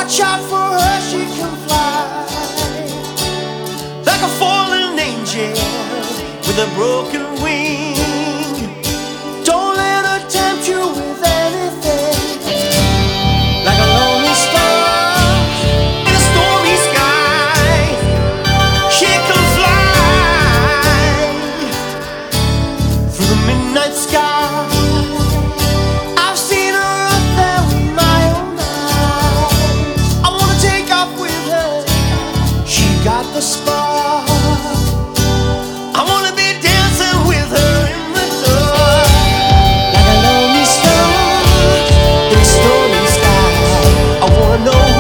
Watch out for her, she can fly like a fallen angel with a broken wing.